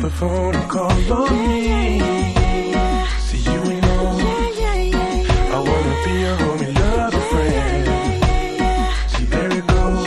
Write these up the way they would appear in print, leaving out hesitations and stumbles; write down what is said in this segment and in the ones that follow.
the phone and call on me. See, you ain't know I wanna be a homie, love a friend. See, there it goes.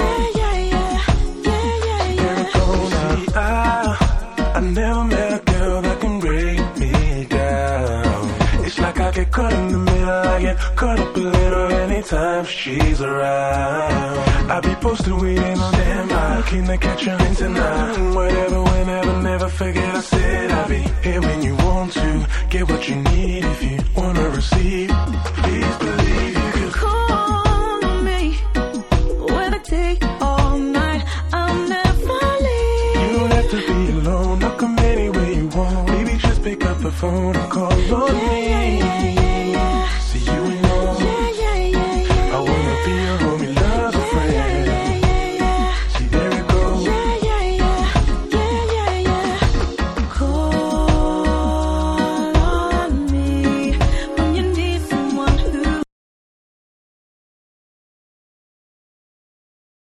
There it goes. See, I never met a girl that can break me down. It's like I get caught in the middle, I get caught up a little anytime she's around. I be posted waiting on standby, looking to catch her in tonight. Whatever, whenever, never forget I said I'll be here when you want to. Get what you need if you wanna receive. Please believe you could call me whether day or night. I'll never leave. You don't have to be alone, I'll come anywhere you want. Baby, just pick up the phone and call on me.